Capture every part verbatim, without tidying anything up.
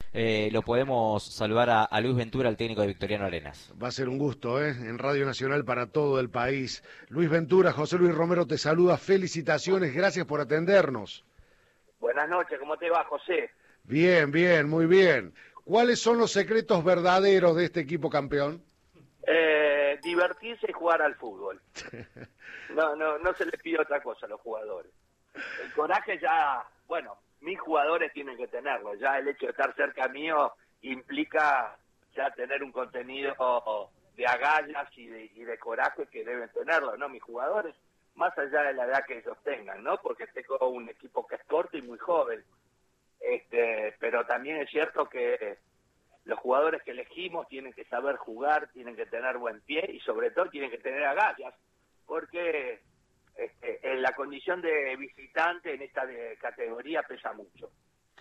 eh, lo podemos saludar a, a Luis Ventura, el técnico de Victoriano Arenas. Va a ser un gusto, ¿eh? En Radio Nacional para todo el país. Luis Ventura, José Luis Romero te saluda. Felicitaciones, gracias por atendernos. Buenas noches, ¿cómo te va, José? Bien, bien, muy bien. ¿Cuáles son los secretos verdaderos de este equipo campeón? Eh, divertirse y jugar al fútbol. No, no, no se les pide otra cosa a los jugadores. El coraje ya, bueno, mis jugadores tienen que tenerlo. Ya el hecho de estar cerca mío implica ya tener un contenido de agallas y de, y de coraje que deben tenerlo, ¿no? Mis jugadores, más allá de la edad que ellos tengan, ¿no? Porque tengo un equipo que es corto y muy joven. Este, pero también es cierto que los jugadores que elegimos tienen que saber jugar, tienen que tener buen pie y sobre todo tienen que tener agallas, porque este, en la condición de visitante en esta de categoría pesa mucho.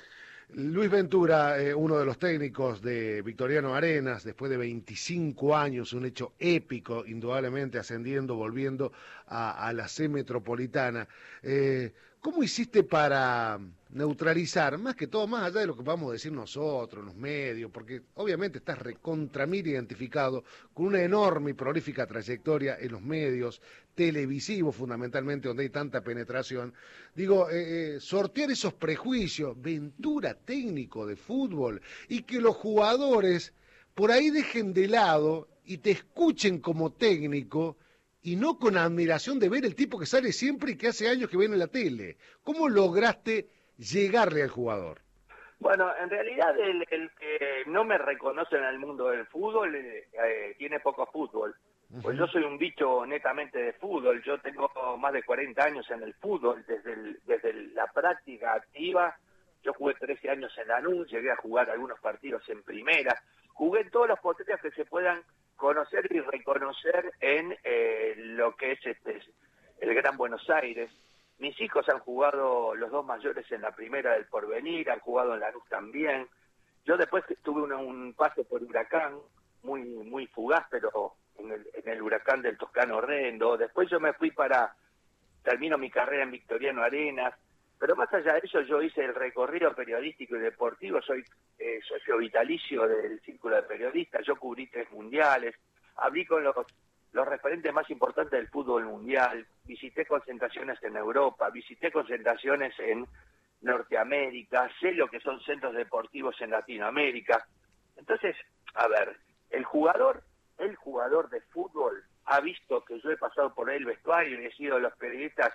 Luis Ventura, eh, uno de los técnicos de Victoriano Arenas, después de veinticinco años, un hecho épico, indudablemente ascendiendo, volviendo a, a la C metropolitana. Eh, ¿Cómo hiciste para neutralizar, más que todo, más allá de lo que vamos a decir nosotros, los medios, porque obviamente estás recontra mil identificado con una enorme y prolífica trayectoria en los medios televisivos, fundamentalmente, donde hay tanta penetración? Digo, eh, eh, sortear esos prejuicios, Ventura técnico de fútbol, y que los jugadores por ahí dejen de lado y te escuchen como técnico, y no con admiración de ver el tipo que sale siempre y que hace años que ven en la tele. ¿Cómo lograste llegarle al jugador? Bueno, en realidad el, el que no me reconoce en el mundo del fútbol eh, eh, tiene poco fútbol. Pues yo soy un bicho netamente de fútbol. Yo tengo más de cuarenta años en el fútbol, desde, el, desde la práctica activa. Yo jugué trece años en Lanús, llegué a jugar algunos partidos en primera. Jugué en todos los potencias que se puedan conocer y reconocer en eh, lo que es este, el Gran Buenos Aires. Mis hijos han jugado, los dos mayores, en la primera del Porvenir, han jugado en Lanús también. Yo después tuve una, un paso por Huracán, muy muy fugaz, pero en el, en el Huracán del Toscano Horrendo. Después yo me fui para, termino mi carrera en Victoriano Arenas, pero más allá de eso yo hice el recorrido periodístico y deportivo, soy eh, socio vitalicio del Círculo de Periodistas, yo cubrí tres mundiales, hablé con los, los referentes más importantes del fútbol mundial, visité concentraciones en Europa, visité concentraciones en Norteamérica, sé lo que son centros deportivos en Latinoamérica. Entonces, a ver, el jugador, el jugador de fútbol ha visto que yo he pasado por el vestuario y he sido de los periodistas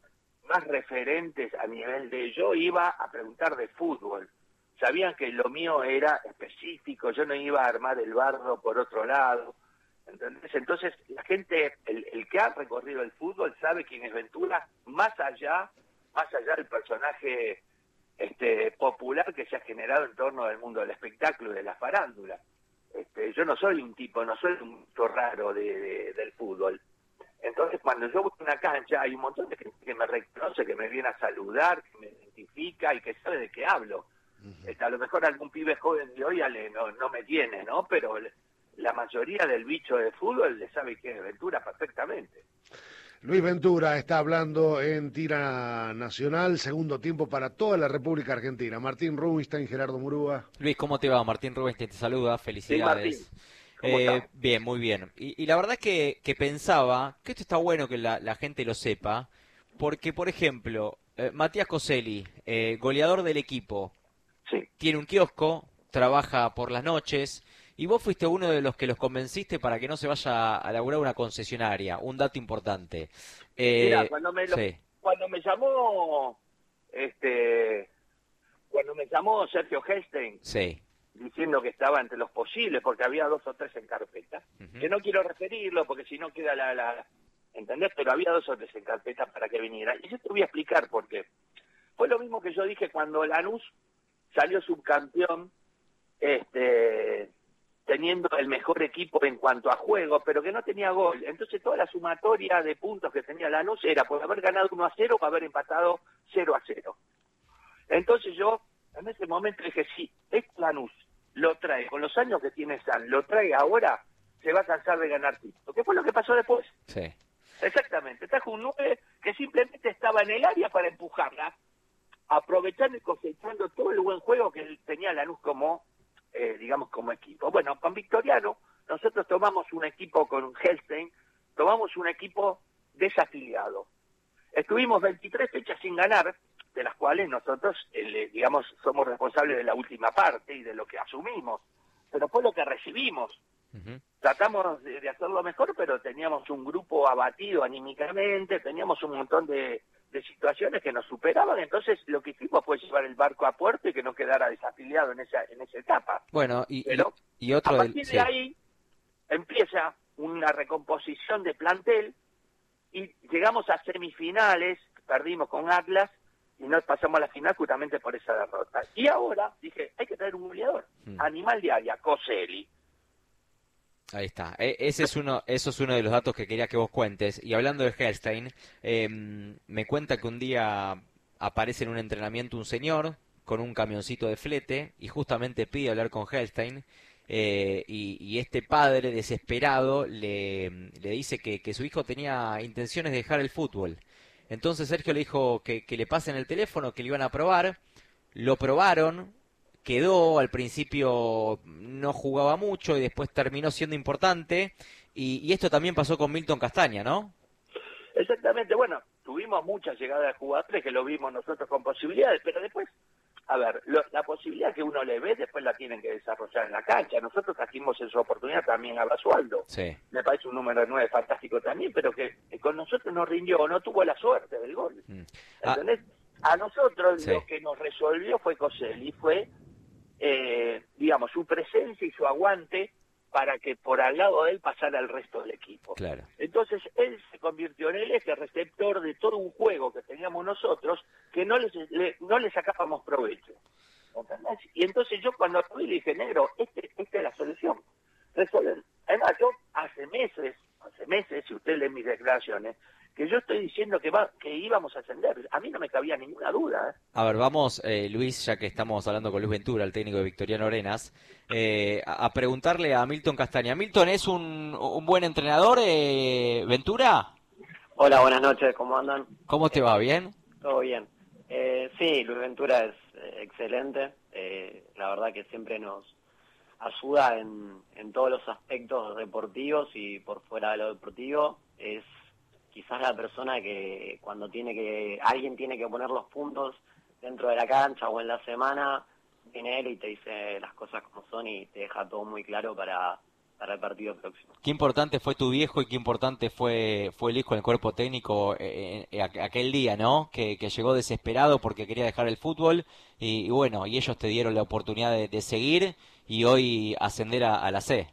más referentes a nivel de... Yo iba a preguntar de fútbol, sabían que lo mío era específico, yo no iba a armar el bardo por otro lado, ¿entendés? Entonces la gente, el, el que ha recorrido el fútbol sabe quién es Ventura, más allá, más allá del personaje este, popular que se ha generado en torno del mundo del espectáculo y de la farándula. Este, yo no soy un tipo, no soy un tipo raro de, de, del fútbol. Entonces, cuando yo voy a una cancha, hay un montón de gente que me reconoce, que me viene a saludar, que me identifica y que sabe de qué hablo. Uh-huh. Este, a lo mejor algún pibe joven de hoy ale, no, no me tiene, ¿no? Pero la mayoría del bicho de fútbol le sabe quién es Ventura perfectamente. Luis Ventura está hablando en Tira Nacional, segundo tiempo para toda la República Argentina. Martín Rubinstein, Gerardo Murúa. Luis, ¿cómo te va? Martín Rubinstein te saluda, felicidades. Sí, Martín. ¿Cómo Eh, está? bien, muy bien. Y, y la verdad que, que pensaba que esto está bueno que la, la gente lo sepa, porque, por ejemplo, eh, Matías Coselli, eh, goleador del equipo, sí. tiene un kiosco, trabaja por las noches, y vos fuiste uno de los que los convenciste para que no se vaya a laburar una concesionaria, un dato importante. Eh, Mira, cuando me, lo, sí. cuando me llamó, este, cuando me llamó Sergio Hellstein, Sí. diciendo que estaba entre los posibles, porque había dos o tres en carpeta, uh-huh. que no quiero referirlo porque si no queda la, la... ¿entendés? Pero había dos o tres en carpeta para que viniera. Y yo te voy a explicar por qué. Fue lo mismo que yo dije cuando Lanús salió subcampeón, este, teniendo el mejor equipo en cuanto a juego, pero que no tenía gol. Entonces toda la sumatoria de puntos que tenía Lanús era por haber ganado uno a cero o haber empatado cero a cero. Entonces yo, en ese momento dije, sí, este Lanús lo trae, con los años que tiene San, lo trae ahora, se va a cansar de ganar títulos. ¿Qué fue lo que pasó después? Sí. Exactamente, trajo un nueve que simplemente estaba en el área para empujarla, aprovechando y cosechando todo el buen juego que tenía Lanús como, eh, digamos, como equipo. Bueno, con Victoriano nosotros tomamos un equipo con Hellstein, tomamos un equipo desafiliado. Estuvimos veintitrés fechas sin ganar, de las cuales nosotros, eh, digamos, somos responsables de la última parte y de lo que asumimos, pero fue lo que recibimos. Uh-huh. Tratamos de, de hacerlo mejor, pero teníamos un grupo abatido anímicamente, teníamos un montón de, de situaciones que nos superaban, entonces lo que hicimos fue llevar el barco a puerto y que no quedara desafiliado en esa, en esa etapa. Bueno, y, pero y, y otro a partir del, de sí. ahí empieza una recomposición de plantel y llegamos a semifinales, perdimos con Atlas y no pasamos a la final justamente por esa derrota. Y ahora dije, hay que traer un goleador, hmm. Animal de área, Coselli. Ahí está. E- ese es uno, eso es uno de los datos que quería que vos cuentes. Y hablando de Hellstein, eh, me cuenta que un día aparece en un entrenamiento un señor con un camioncito de flete y justamente pide hablar con Hellstein. Eh, y, y este padre desesperado le, le dice que, que su hijo tenía intenciones de dejar el fútbol. Entonces Sergio le dijo que, que le pasen el teléfono, que le iban a probar. Lo probaron, quedó, al principio no jugaba mucho y después terminó siendo importante. Y, y esto también pasó con Milton Castaña, ¿no? Exactamente, bueno, tuvimos muchas llegadas de jugadores que lo vimos nosotros con posibilidades, pero después, a ver, lo, la posibilidad que uno le ve, después la tienen que desarrollar en la cancha. Nosotros trajimos en su oportunidad también a Basualdo. Sí. Me parece un número nueve fantástico también, pero que, que con nosotros no rindió, no tuvo la suerte del gol. Mm. ¿Entendés? Ah. A nosotros sí. Lo que nos resolvió fue Coselli, fue, eh, digamos, su presencia y su aguante para que por al lado de él pasara el resto del equipo. Claro. Entonces él se convirtió en el eje receptor de todo un juego que teníamos nosotros que no les, le, no le sacábamos provecho. ¿Entendés? Y entonces yo cuando lo vi le dije, negro, este, esta es la solución. Resolver. Además, yo hace meses, hace meses, si usted lee mis declaraciones, que yo estoy diciendo que va, que íbamos a ascender. A mí no me cabía ninguna duda. ¿eh? A ver, vamos, eh, Luis, ya que estamos hablando con Luis Ventura, el técnico de Victoriano Arenas, eh, a, a preguntarle a Milton Castaña. ¿Milton es un, un buen entrenador, eh, Ventura? Hola, buenas noches, ¿cómo andan? ¿Cómo te va? ¿Bien? Todo bien. Eh, sí, Luis Ventura es eh, excelente. Eh, la verdad que siempre nos ayuda en, en todos los aspectos deportivos y por fuera de lo deportivo. Es quizás la persona que cuando tiene que alguien tiene que poner los puntos dentro de la cancha o en la semana, viene él y te dice las cosas como son y te deja todo muy claro para, para el partido próximo. Qué importante fue tu viejo y qué importante fue fue el hijo en el cuerpo técnico eh, eh, aquel día, ¿no? Que, que llegó desesperado porque quería dejar el fútbol y, y bueno, y ellos te dieron la oportunidad de, de seguir y hoy ascender a, a la C.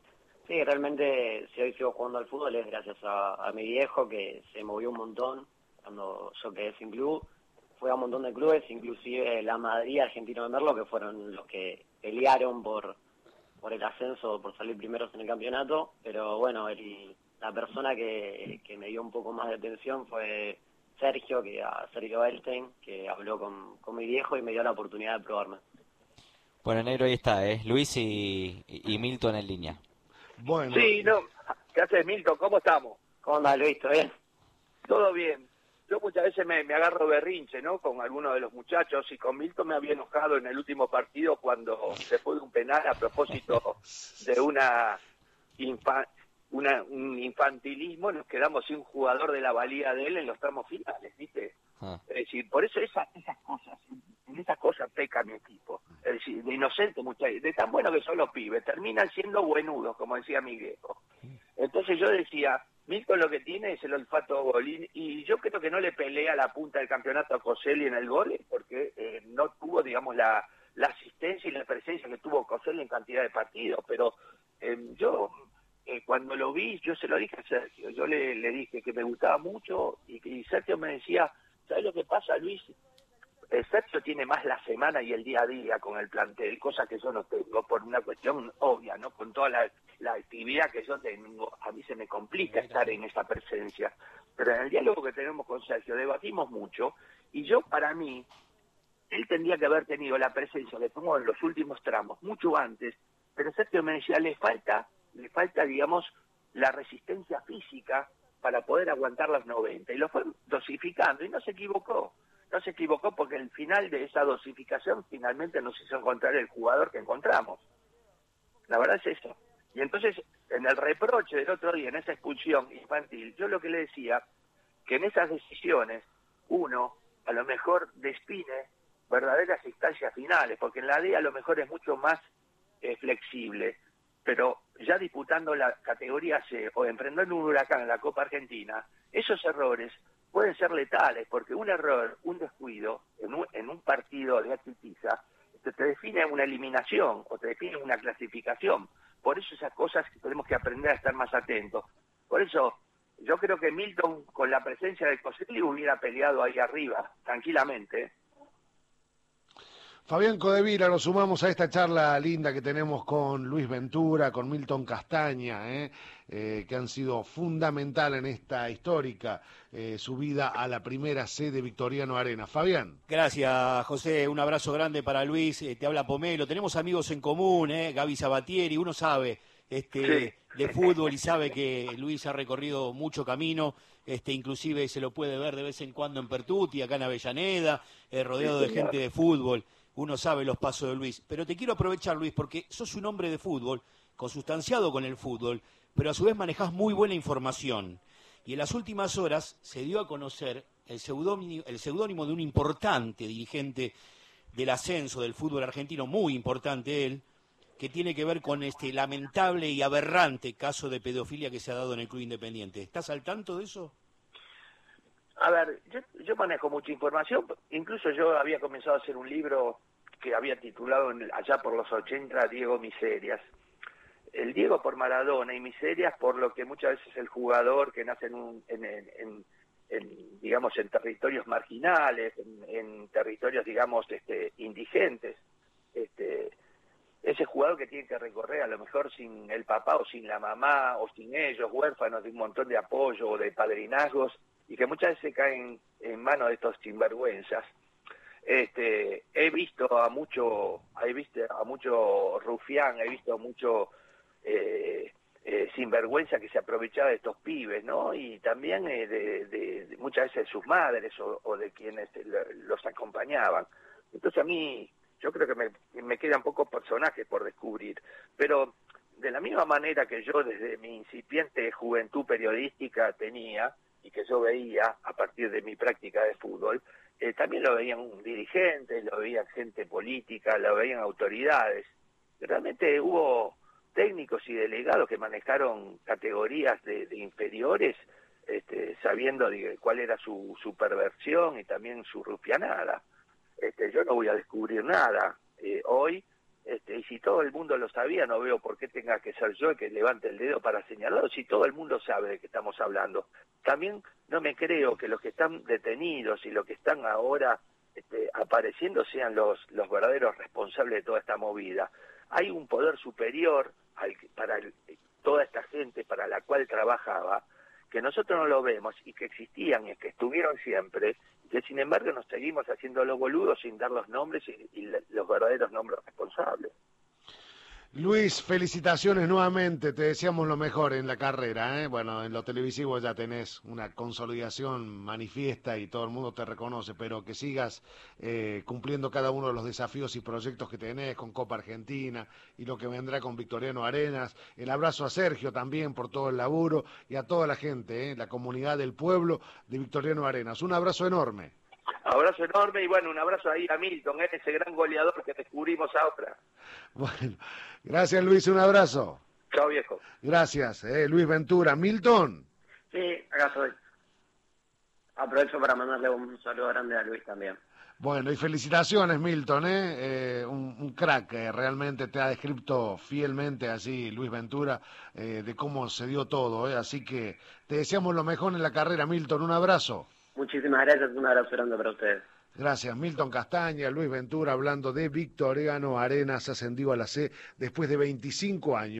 Sí, realmente si hoy sigo jugando al fútbol es gracias a, a mi viejo que se movió un montón cuando yo quedé sin club. Fue a un montón de clubes, inclusive la Madrid, Argentino de Merlo, que fueron los que pelearon por, por el ascenso, por salir primeros en el campeonato. Pero bueno, el, la persona que, que me dio un poco más de atención fue Sergio, que a Sergio Hellstein, que habló con, con mi viejo y me dio la oportunidad de probarme. Bueno, negro, ahí está, ¿eh? Luis y, y Milton en línea. Bueno. Sí, no. ¿Qué haces, Milton? ¿Cómo estamos? ¿Cómo andas, Luis? ¿Todo bien? Todo bien. Yo muchas veces me, me agarro berrinche, ¿no? Con algunos de los muchachos y con Milton me había enojado en el último partido cuando después de un penal a propósito de una, infa, una un infantilismo nos quedamos sin un jugador de la valía de él en los tramos finales, ¿viste? Ah. Es decir, por eso esas, esas cosas, en esas cosas peca mi equipo. Es decir, de inocente, muchachos, de tan bueno que son los pibes, terminan siendo buenudos, como decía mi viejo. Entonces yo decía, Milton lo que tiene es el olfato golín, y yo creo que no le pelea la punta del campeonato a Coselli en el gol, porque eh, no tuvo, digamos, la, la asistencia y la presencia que tuvo Coselli en cantidad de partidos, pero eh, yo... Eh, cuando lo vi, yo se lo dije a Sergio, yo le, le dije que me gustaba mucho y, y Sergio me decía, ¿sabes lo que pasa, Luis? Eh, Sergio tiene más la semana y el día a día con el plantel, cosa que yo no tengo por una cuestión obvia, ¿no? Con toda la, la actividad que yo tengo, a mí se me complica estar en esa presencia. Pero en el diálogo que tenemos con Sergio debatimos mucho y yo, para mí, él tendría que haber tenido la presencia que tuvo en los últimos tramos, mucho antes, pero Sergio me decía, le falta... le falta, digamos, la resistencia física para poder aguantar las noventa. Y lo fue dosificando y no se equivocó. no se equivocó porque el final de esa dosificación finalmente nos hizo encontrar el jugador que encontramos. La verdad es eso. Y entonces, en el reproche del otro día, en esa expulsión infantil, yo lo que le decía, que en esas decisiones, uno a lo mejor define verdaderas instancias finales, porque en la D a lo mejor es mucho más eh, flexible, pero ya disputando la categoría C o emprendiendo un huracán en la Copa Argentina, esos errores pueden ser letales, porque un error, un descuido en un, en un partido de Atitiza te, te define una eliminación o te define una clasificación. Por eso esas cosas que tenemos que aprender a estar más atentos. Por eso yo creo que Milton, con la presencia de Coselli, hubiera peleado ahí arriba, tranquilamente. Fabián Codevila, nos sumamos a esta charla linda que tenemos con Luis Ventura, con Milton Castaña, ¿eh? Eh, que han sido fundamental en esta histórica eh, subida a la primera C de Victoriano Arenas. Fabián. Gracias, José. Un abrazo grande para Luis. Eh, te habla Pomelo. Tenemos amigos en común, ¿eh? Gaby Sabatieri. Uno sabe este, Sí. de fútbol y sabe que Luis ha recorrido mucho camino. Este, inclusive se lo puede ver de vez en cuando en Pertuti, acá en Avellaneda, eh, rodeado de gente de fútbol. Uno sabe los pasos de Luis. Pero te quiero aprovechar, Luis, porque sos un hombre de fútbol, consustanciado con el fútbol, pero a su vez manejás muy buena información. Y en las últimas horas se dio a conocer el seudónimo, el seudónimo de un importante dirigente del ascenso del fútbol argentino, muy importante él, que tiene que ver con este lamentable y aberrante caso de pedofilia que se ha dado en el Club Independiente. ¿Estás al tanto de eso? A ver, yo, yo manejo mucha información, incluso yo había comenzado a hacer un libro que había titulado en, allá por los ochenta, Diego Miserias. El Diego por Maradona y Miserias por lo que muchas veces el jugador que nace en, un, en, en, en, en digamos, en territorios marginales, en, en territorios, digamos, este, indigentes, este, ese jugador que tiene que recorrer a lo mejor sin el papá o sin la mamá o sin ellos, huérfanos de un montón de apoyo o de padrinazgos, y que muchas veces caen en manos de estos sinvergüenzas. Este, he visto a mucho, he visto a mucho rufián, he visto a mucho eh, eh, sinvergüenza que se aprovechaba de estos pibes, ¿no? Y también eh, de, de, de muchas veces de sus madres o, o de quienes los acompañaban. Entonces a mí, yo creo que me, me quedan pocos personajes por descubrir, pero de la misma manera que yo desde mi incipiente juventud periodística tenía, y que yo veía a partir de mi práctica de fútbol, eh, también lo veían dirigentes, lo veían gente política, lo veían autoridades. Realmente hubo técnicos y delegados que manejaron categorías de, de inferiores, este, sabiendo de cuál era su, su perversión y también su rufianada. Este, yo no voy a descubrir nada eh, hoy, este, y si todo el mundo lo sabía, no veo por qué tenga que ser yo el que levante el dedo para señalarlo, si todo el mundo sabe de qué estamos hablando. También no me creo que los que están detenidos y los que están ahora este, apareciendo sean los, los verdaderos responsables de toda esta movida. Hay un poder superior al, para el, toda esta gente para la cual trabajaba, que nosotros no lo vemos y que existían y que estuvieron siempre, y que sin embargo nos seguimos haciendo los boludos sin dar los nombres y, y los verdaderos nombres responsables. Luis, felicitaciones nuevamente, te deseamos lo mejor en la carrera, ¿eh? Bueno, en lo televisivo ya tenés una consolidación manifiesta y todo el mundo te reconoce, pero que sigas eh, cumpliendo cada uno de los desafíos y proyectos que tenés con Copa Argentina y lo que vendrá con Victoriano Arenas. El abrazo a Sergio también por todo el laburo y a toda la gente, ¿eh? La comunidad del pueblo de Victoriano Arenas. Un abrazo enorme. Abrazo enorme y bueno, un abrazo ahí a Milton, ¿eh? Ese gran goleador que descubrimos ahora. Bueno, gracias Luis, un abrazo. Chao viejo. Gracias, eh, Luis Ventura. Milton. Sí, acá estoy. Aprovecho para mandarle un saludo grande a Luis también. Bueno, y felicitaciones Milton, ¿eh? Eh, un, un crack, eh, realmente te ha descrito fielmente así Luis Ventura eh, de cómo se dio todo, ¿eh? Así que te deseamos lo mejor en la carrera, Milton, un abrazo. Muchísimas gracias, un abrazo grande para ustedes. Gracias, Milton Castaña, Luis Ventura hablando de Victoriano Arenas, ascendido a la C después de veinticinco años.